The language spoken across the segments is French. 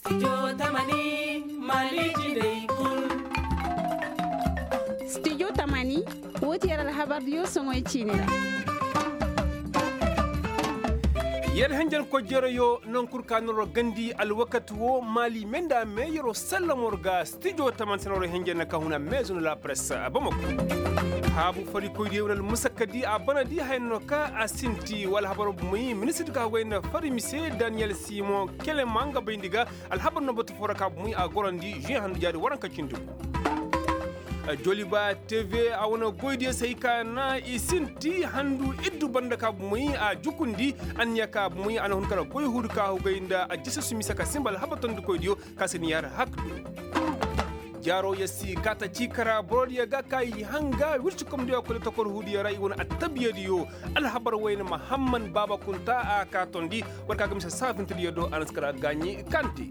Studio Tamani Maliji Day Kul. Studio Tamani wote yara habar yo songoy chinira. yel hanjan ko jeroyo non kurkanoro gandi alwakati wo mali menda meyoro sallamorga studio taman senoro hanjan ka huna maison la presse bamako habu fari ko yewral musakadi abanadi hayno ka asinti wal habaru muy ministre ka wayna fari mise Daniel Simon kele manga bindiga al habar no botu foraka muy a gorandi je handu jadi waranka cindu Joliba TV awona goyde sayka na isinti handu iddu banda ka muy a jukundi anya ka muy ana hun kala goy hudu ka hogaynda a jissa sumi saka simbal habaton du koydio kasini yar hakdu jaro yasi kata cikara brodiya ga kai hanga wirci kom dio ko to kor hudi ray wona atabiyadiyo al habar wayna Muhammad Baba Kunta a ka tondi warka gam sa safin tiyo do anaskara ganyi kanti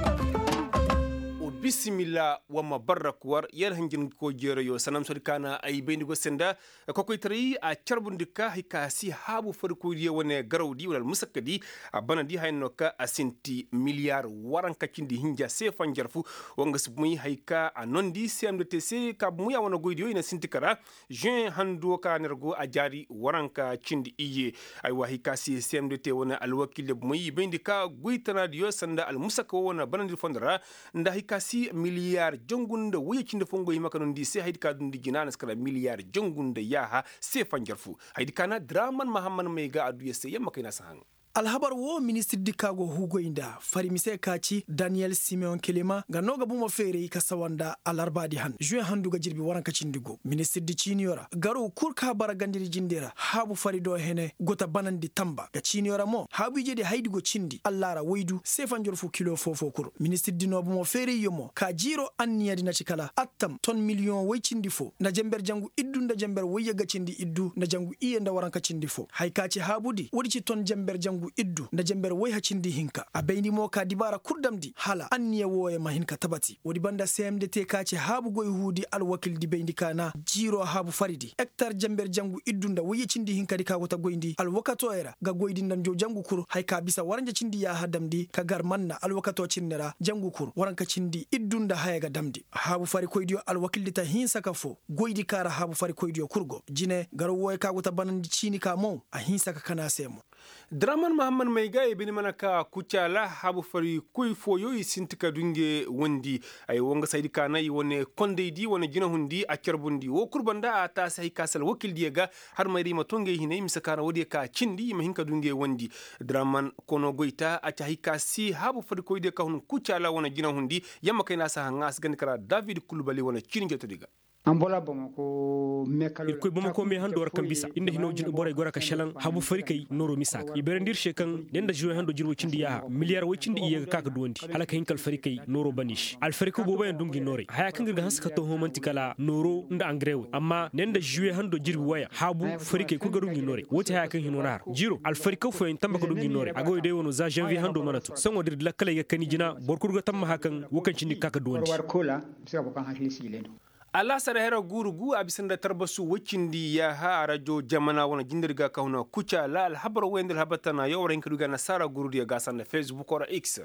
bismillah wa mabarak war yar hanjin ko jere yo sanam sodikana ay bendigo senda ko koy tri a charbundika hikasi habu farko di wone garawdi wal musakkadi banadi hayno ka asinti milliard waranka cindi hinja se fanjarfu wonga sumuy hayka anondi CMDTC ka muya wona goydi yo ina sintikara juin hando ka nergo a jari waranka cindi iye ay wa hikasi CMDT wona alwakil muy bendika goytana yo sanda al musakka wona banadi fondara nda hikasi miliyar jongunda wuyacinde fongo yimaka non di se haydi ka dum di jinana skala miliyar jongunda yaha se fanjarfu haydi kana Draman Muhammad Meiga adu yesse yamma kayna sahan alhabar wo ministre dikago hugoinda farimise kaci Daniel Simon Kelema ga noga buma fere ka sawanda alarbadi han juin handu ga jirbi waranka cindigo ministre di ciniora garo kurka bara gandiri jindera habu farido hene gota banandi tamba ga ciniora mo habu jede haydigo cindi allara waydu sefanjor fu kilo fofo kur ministre di no buma fere yomo ka jiro anniya dina cikala attam ton million way cindi fo na jember jangu iddu nda jember wayya ga cindi iddu na jangu iye nda waranka cindi fo hay kaci habudi wodi ci ton jember jangu iddu na jamber way hacindi hinka a bayni mo ka dibara kurdamdi hala anniya woye ma hinka tabati wodi banda CMDT kace habu goy hudi al wakil di bayndi kana jiro habu faridi hectare jamber jangu iddunda way cindi hinka di ka wota goyndi al wakato era ga goydi nan jo jangu kur hay ka bisa waranja cindi ya hadamdi ka gar manna al wakato cinnera jangu kur waranka cindi iddunda haya ga damdi habu fari koydio al wakil di ta hinsa ka fo goydi kara habu fari koydio kurgo jine garo woy ka wota banandi cini ka mo a hinsa ka kana semo Draman Muhammad Meiga e bini manaka kucala habu fari kuy foyo isintika dunge wondi ay wonga saydi kana yi wone kondeydi wona jina hundi a kerbundi wo kurbanda ata sahi kasal wakil diega har mayri ma tonge hine misakana wodi ka cindi ma hinka dunge wondi Draman kono goita a tahi kasi habu fari koyde ka hun kucala wona jina hundi yamma kayna sa ngas gandikara David Kulubali wona cini to diga ambola Bamako mekalo ko Bamako me hando war kambisa inda hino jino boray gora ka shalan habu fari kay noro misak iberendir shekan denda juwe hando jirwo cindi ya miliyar wo cindi iye ka ka duwandi halaka hinkal fari kay noro banish al fari ko boba ndungi nore haya kan ga haska to homanti kala noro nda angrewe amma denda juwe hando jirwi waya habu fari kay ko garungi nore wote haya kan hino nar jiro al fari ko fo en tamba ko dungi nore agoy de wono za janvier hando manatu sango dir la kala ya kani jina borkurgo tamma hakan wokan cindi ka ka duwandi war kola sai ko kan hakli silendo Allah sara hera gurugu abisanda tarbasu wacindi ya ha radio jamana wana jindirga kauna kucha la alhabar wendel habatana yawren kuduga nasara guru dia gasan Facebook or X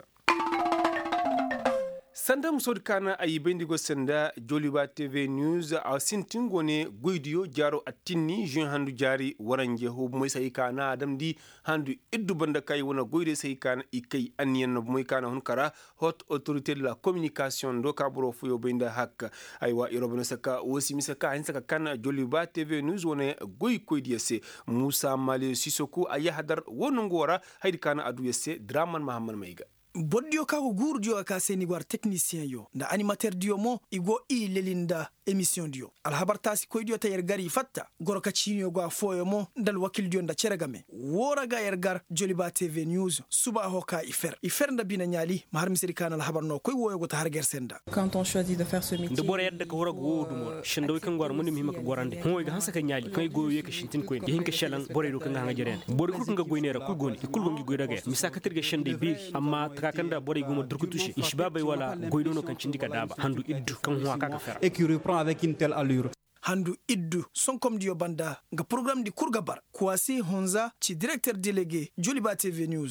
sanda musod kana ayi bendigo senda Joliba TV News a sintingone goydiyo jaro attinni juin handu jari waranje ho moy say kana adamdi handu iddu banda kay wona goyde say kana ikay anyen moy kana hon kara haute autorité de la communication do kabro fuyo benda hak aywa irobno saka wosi misaka hin saka kana Joliba TV News wona goy koydiye se Musa Mali Sissoko ayahadar wonongo wara haydi kana adu yesse Draman Muhammad Meiga boddio ka ko gurdio ka seni war technicien yo nda animateur dio mo igo i lelinda émission dio alhabar tasi koy dio tayer gari fatta goroka cinio go foyo mo dal wakil dio nda ceregame wora ga yergar Joliba TV News suba hoka ifer nda bina nyali mahar misri kana alhabar no koy woyo go ta har gersenda quand on choisit de faire ce métier de bore yadda ko horago wodu mo shindo kan gwar mun mi himaka gorande ho ga hansa kan nyali kay goyo yeka shintin koy hinka shalan bore do kan nga jeren bore ko nga goynera ku goni kulgo ngi goydaga misaka tirga shinde bi amma kakanda bore gumo durkutushi ishbabay wala goydono kan cindika daba handu iddu kan huwa kaka fera et qui reprend avec une telle allure handu iddu sonkom dio banda nga programme di kurgabar kwasi honza ci directeur délégué Joliba TV News ra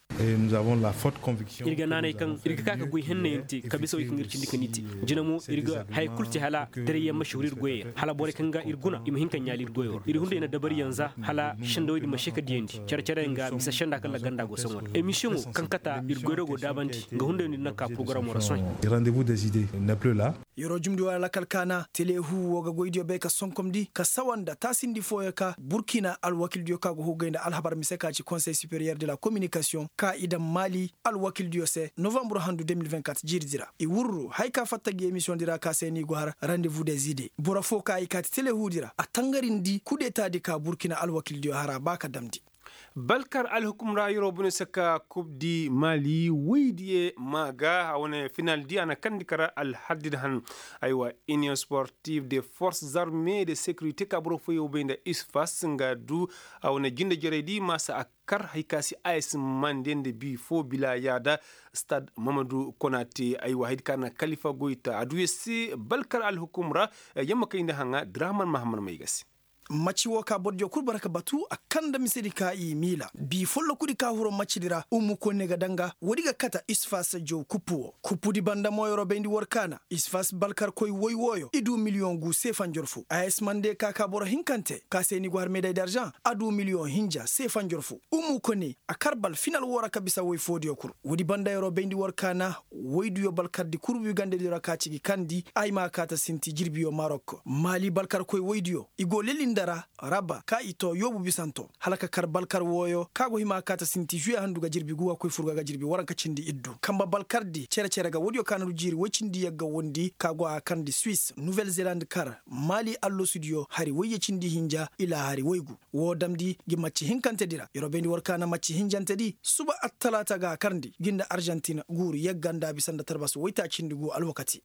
Et nous avons la forte conviction. Irga nana kan irga kaka goy henne yenti kabisa wikin irci dikaniti jinamo irga hay kulti hala dare yamma shurir goyer hala bore kanga irguna im hinkan yalir goyor irhunde ina dabari yanza hala shindo di masheka diendi charchara nga bisa shanda kala ganda go songon emission kankata irgodo go dabanti nga hunde ni naka programme rason Rendez-vous des idées n'est plus là. Yoro jumdi wala kalkana tele hu woga goydio be ka sonkomdi ka sawanda tasindi foyaka Burkina al wakil dio ka go hugenda al habar miseka ci Conseil supérieur de la communication ka idam Mali al wakil dio se novembre 2024 jirdira i wurru hayka fattagi émission dira ka seni go har rendez-vous des idées bora foka ay kat tele hu dira atangarindi coup d'état di ka Burkina al wakil dio hara baka damdi balkar alhukumra yorobune saka coupe di mali weydiye maga awone final di ana kandikara al haddid han aywa union sportive des forces armées de sécurité kabro foyo bende isfas nga du awone jinde joredi masa akar haykasi AS mandende bi fo bila yada stade Mamadou Konaté aywa haydkana Khalifa Goita adu yesi balkar alhukumra yamma kayinde hanga Draman Mahamad Maygasi machi woka bodjo kur baraka batu akanda misiri ka i mila bi follo kudi ka huro machi dira ko nega danga wodiga kata isfas jo kupu di banda moyo bendi workana isfas balkar koy woyo idu million gu sefan jorfu AS mande ka boro hinkante ka seni gwar médaille d'argent adu million hinja sefan jorfu ko ne akarbal final wora kabisa woy fodi okur wodi banda yoro bendi workana woydu yo balkar di kurbu gande dira ka cigi kandi ay ma kata sinti jirbiyo Maroko Mali balkar koy woydu igo lelin dara raba ka ito yobu bisanto halaka kar balkar woyo kago hima kata sinti juya handuga jirbi guwa koy furga ga jirbi waranka cindi iddu kamba balkardi cere ga wodiyo kanaru jiri wocindi yagga wondi kago akandi Suisse Nouvelle-Zélande kar Mali allo studio hari woye cindi hinja ila hari woygu wodamdi gi macci hinkante dira yorobendi workana macci hinjante di suba at-talata ga karndi ginda Argentina guru yagganda bisanda tarbas woyta cindi gu alwakati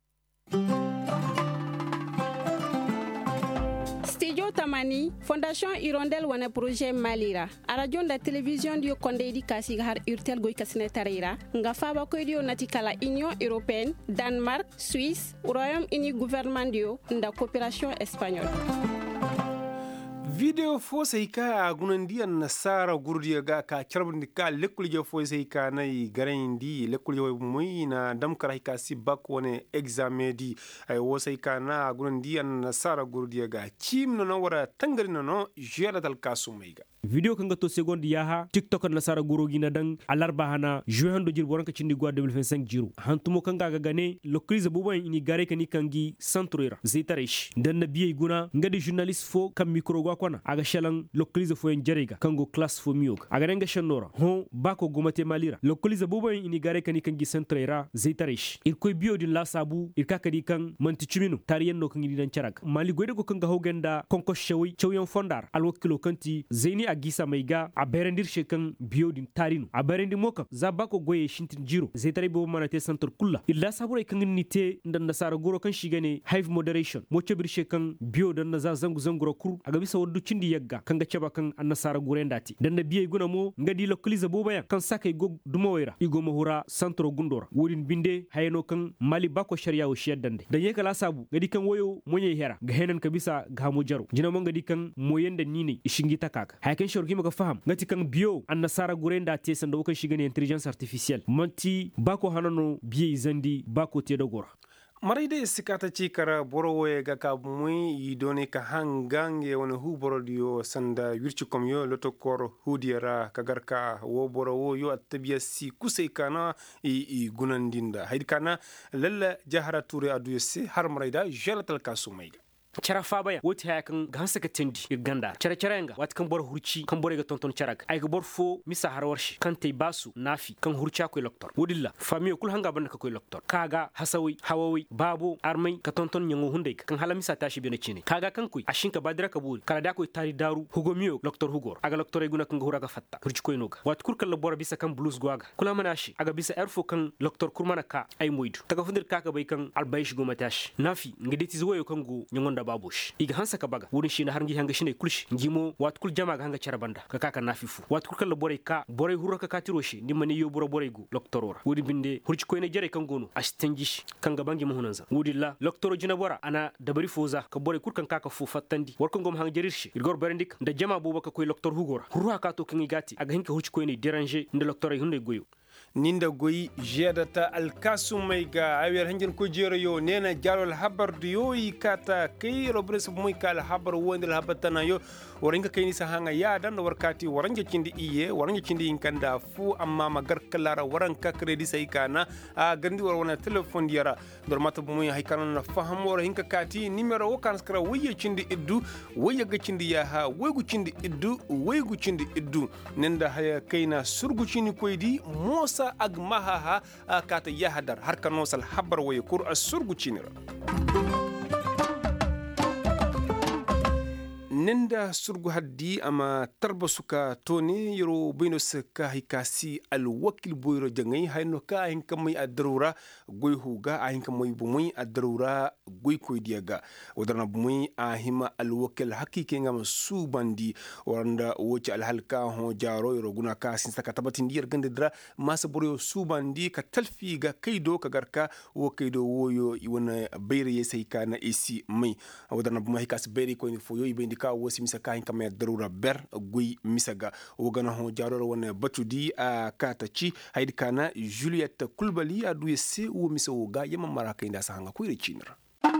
Studio Tamani, Fondation Hirondelle wana projet Malira. A radio da télévision dio konde di kasi har urtel goy kasine tarira. Nga faba koy dio natikala Union Européenne, Danemark, Suisse, Royaume-Uni gouvernement dio nda coopération espagnole. video fo sai ka gunandi an nasara gurdiya ga ka charbndi ka lekkulje fo sai ka nay garandi lekkulje muy na dam kara ka sibak woni examen di ay wo sai ka na gunandi an nasara gurdiya ga chim no wara tangari no jera dal kasumaiga video kanga to seconde yaha tiktok nasara gurogi na dang alarba hana juin do jir boranka cindi gwa 2025 jiru hantumo kanga ga gane lo crise bobo ini gare kani kangi centroira zetaresh dan na biye guna ngadi journaliste fo kam micro gwa kona aga shalan lo crise fo en jarega kango class fo miok aga renga shanora ho bako gomate malira lo crise bobo ini gare kani kangi centroira zetaresh il koy bio din la sabu il kakadi kan manti chumino tariyen no kangi dan charak mali goyde ko kanga hogenda konko shawi chawyon fondar alwakilo kanti zaini agisa maiga a berendir shekan biodin tarinu a berendir moka zabako goye shintin jiro zetare bo manate santor kulla illa sabura kan nite ndan nasara goro kan shigane hive moderation mo cebir shekan biodan na za zangu zanguro kur aga bisa woddu cindi yagga kan ga ceba kan annasara gore ndati dan na biye guna mo ngadi lokaliza bo baya kan saka go dumoyra igo mo hura santro gundora wodin binde hayno kan mali bako sharia o sheddande dan yekala sabu ngadi kan woyo monye hera ga henan ka bisa ga mo jaro jina mo ngadi kan moyende nini ishingita kaka kan shorgi maka faham ngati kan bio an nasara gurenda te sanda kan shigane intelligence artificielle manti bako hanano biye zandi bako te dogora maride sikata ci kara borowe ga ka muy yidone ka hangange wona hu borodio sanda wirci kom yo loto kor hudiara kagarka wo borowo yo atabiya si kusay kana i gunandinda haydi kana lalla jahara touré adu yesi har marida jelatal kasumayga cara fabaya woti haya kan gansa ka tendi ganda cara nga wat kan bor hurci kan bor ga tonton carag ay ga bor fo misa har warshi kan tay basu nafi kan hurca ko doktor wodilla famiyo kul hanga ban ka ko doktor kaga hasawi hawawi babo armai ka tonton nyango hunde kan hala misa tashi bena cine kaga kan kuy ashin ka badira ka buri kala da ko tari daru hugomiyo doktor hugor aga doktor guna kan hura ga fatta hurci ko noga wat kur kala bor bisa kan blues gwaga kula manashi aga bisa erfo kan doktor kurmana ka ay moidu taga fundir kaka bay kan albaysh go matash nafi ngedeti zoyo kan go nyango na babush iga hansa ka baga wurin shi na har ngi hanga shine kulshi ngimo wat kul jama ga hanga charabanda ka kaka nafifu wat kul kala boray ka boray hurra ka katiro shi ni mani yo bura boray gu loktorora wudi binde hurci ko ne jere kan gono astengish kan ga bangi muhunanza wudi la loktoro jina bora ana dabari foza ka boray kul kan kaka fu fattandi war ko ngom hanga jerirshi igor berendik nda jama bubaka koy loktor hugora hurra ka to kan igati aga hinka hurci ko ne déranger nda loktor hunde goyo ninda goyi jedata alkasum mai ga awiyar hanjin ko jero yo nena jalol habar yo kata kai robres muy kala habar wondel habatana yo waringa kayni sa hanga ya dan warkati waranja cindi iye waranja cindi inkanda fu amma magar kala waranka credit sai kana a gandi war wana telephone yara dor mata muy haykana na faham war hinka kati numero o kan skra wiye cindi iddu wiye ga cindi ya ha wegu cindi iddu wegu cindi iddu nenda haya kayna surgu cindi koydi mosa agmaha kata yahadar har kanosal habar waye kur asurgu cinira nenda surgu haddi ama tarba suka tone yoro bino saka hikasi alwakil boyro jangay hayno ka hin kamay adarura goy huga ahin kamay bumuy adarura goy koy diaga wadarna bumuy ahima alwakil hakike ngam subandi waranda woci alhalka ho jaro yoro guna ka sin saka tabatin diyar gande dra masa boro subandi ka talfiga kaydo ka garka wo kaydo woyo iwana bayre yesay kana isi may wadarna bumuy hikasi bayre ko ni foyo ibendi ka wosi misaka hin kamay darura ber goy misaga wogana ho jaro wona batudi a kataci haydi kana Juliette Kulbali adu yesse wo misawoga yama maraka inda sa hanga ko ire cinira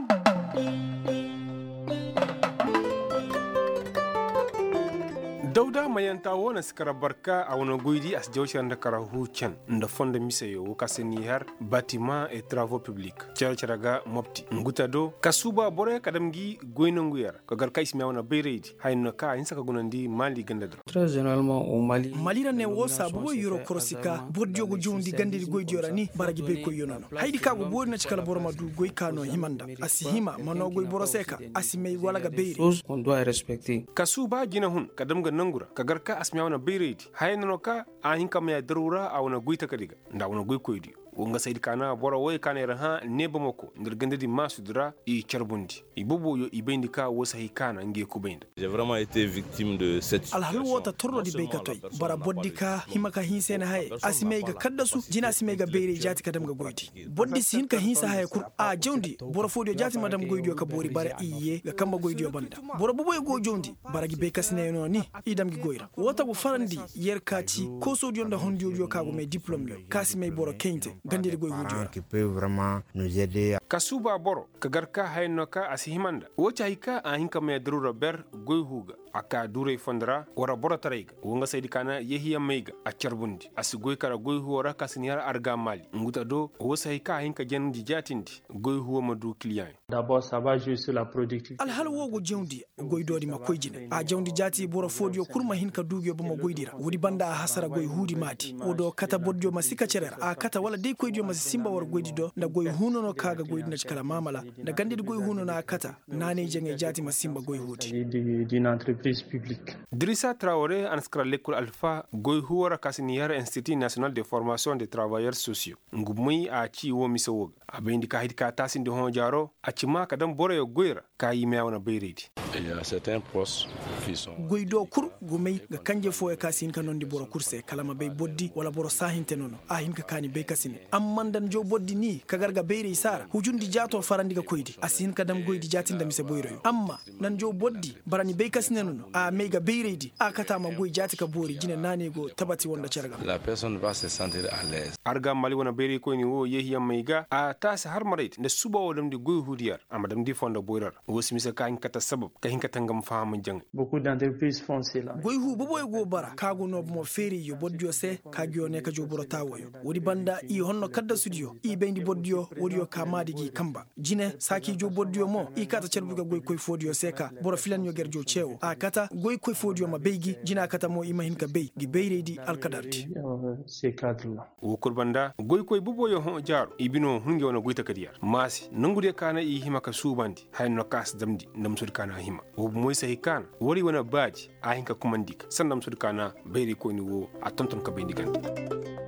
Dauda mayanta wona sikara barka a wona goydi as jawshan da karahu chen nda fonda misayo kaseni har bâtiment et travaux publics charaga mopti ngutado kasuba bore kadamgi goyno nguyar ko gar kaysi mi wona beyredi hayno ka in saka gunandi mali gandadro très généralement au Mali malira ne wo sabu yoro korsika bodjo go jondi gandiri goydi yorani baragi be ko yonono haydi kago bodna cikala boroma du goy kano himanda asihima mano goy boroseka asimay walaga beyri on doit respecter kasuba jina hun kadamga nangura kagarka asmiya wana beyredi hayno ka ahin kam ya darura a wana goyta kadiga nda wana goy koydi wonga saydi kana bora woy kana raha neba mako ndir gandadi masudra i charbundi ibobo yo ibendi ka wosahi kana nge kubenda j'ai vraiment été victime de cette alhal wota torno di beykatoy bara boddika himaka hinsena hay asimeyga kaddasu jina asimeyga beyre jati kadam ga goydi boddi sin ka hinsa hay kur a jawdi bora fodio jati madam goydi ka bori bara iye ga kamba goydi banda bora boboy go jawdi bara gi beykasine no ni idam gi goyra wota go farandi yerkati ko sodion da hondio kago me diplôme yo kasimey boro kente gandiri goy wudiora qui peut vraiment nous aider kasuba boro kagarka haynoka asihimanda wocha hika ahinka me drura ber goy huga aka dure fondra wara bora tarayga wonga saydi kana yehiya meiga a charbundi asigoy kara goy huwara kasiniyar arga mali nguta do wosa hika ahinka jendi jatindi goy huwa madu client d'abord ça va jouer sur la productivité alhal wogo jewndi goy dodi ma koyjine a jewndi jati bora fodio kurma hinka dugyo bama goydira wodi banda a hasara goy hudi mati odo kata bodjo masika cerera a kata wala dey koydio mas simba war goydi do nda goy hunono kaga goydina cikala mamala nda gandidi goy hunono a kata nane jenge jati masimba goy hudi d'une entreprise publique. Drissa Traoré anskra l'école Alpha goy huwara kasiniyar Institut National de Formation des Travailleurs Sociaux ngumui a ci wo misawoga abendi ka hidika tasinde hon jaro a cima kadam bore yo goyra ka yime wana beyredi il y a certains postes qui sont goydo kur gumei ga kanje fo e kasin kanon di boro kurse kalama be boddi wala boro sahinte nono a hinka kani be kasine ammandan jo boddi ni kagarga beyre sara hujundi jato farandi ga koydi asin kadam goydi jatinda mise boyro amma nan jo boddi barani be kasine nono a mega beyredi a kata ma goy jati ka bori jina nane go tabati wonda cerga la personne va se sentir à l'aise arga mali wona beyre ko ni wo yehiya maiga a tasa har marait ne suba wodam di goy hudiyar amadam di fonda boyrar wosi mise ka hinkata sabab ka hinkata ngam faama jang beaucoup d'entreprises font cela goy hu boboy go bara kago no mo feri yo boddio se kagyo ne ka joboro tawoyo wodi banda i honno kadda studio i bendi boddio wodi yo kamadi gi kamba jine saki jo boddio mo i kata cerbuga goy koy fodio seka boro filan yo gerjo cewo a kata goy koy fodio ma beygi jina kata mo ima hinka bey gi beyredi alkadarti ces cadres là wo kurbanda goy koy boboyo hon jaro ibino hunge wona goyta kadiyar masi nangude kana i himaka subandi hayno kas damdi ndam sud kana hima wo moy sahi kana wori wona baaji a hinka kumandika sandam sud kana beyri ko ni wo a tonton ka beyndigande